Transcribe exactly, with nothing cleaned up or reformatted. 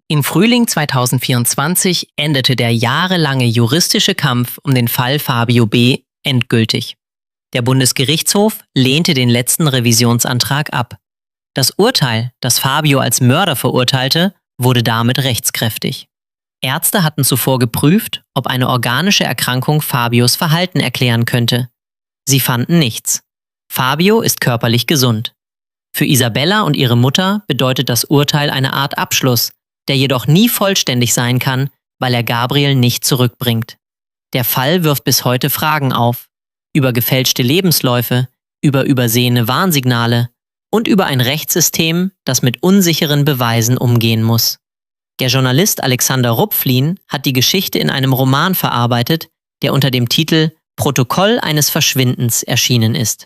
Im Frühling zweitausendvierundzwanzig endete der jahrelange juristische Kampf um den Fall Fabio B. endgültig. Der Bundesgerichtshof lehnte den letzten Revisionsantrag ab. Das Urteil, das Fabio als Mörder verurteilte, wurde damit rechtskräftig. Ärzte hatten zuvor geprüft, ob eine organische Erkrankung Fabios Verhalten erklären könnte. Sie fanden nichts. Fabio ist körperlich gesund. Für Isabella und ihre Mutter bedeutet das Urteil eine Art Abschluss, der jedoch nie vollständig sein kann, weil er Gabriel nicht zurückbringt. Der Fall wirft bis heute Fragen auf, über gefälschte Lebensläufe, über übersehene Warnsignale und über ein Rechtssystem, das mit unsicheren Beweisen umgehen muss. Der Journalist Alexander Rupflin hat die Geschichte in einem Roman verarbeitet, der unter dem Titel Protokoll eines Verschwindens erschienen ist.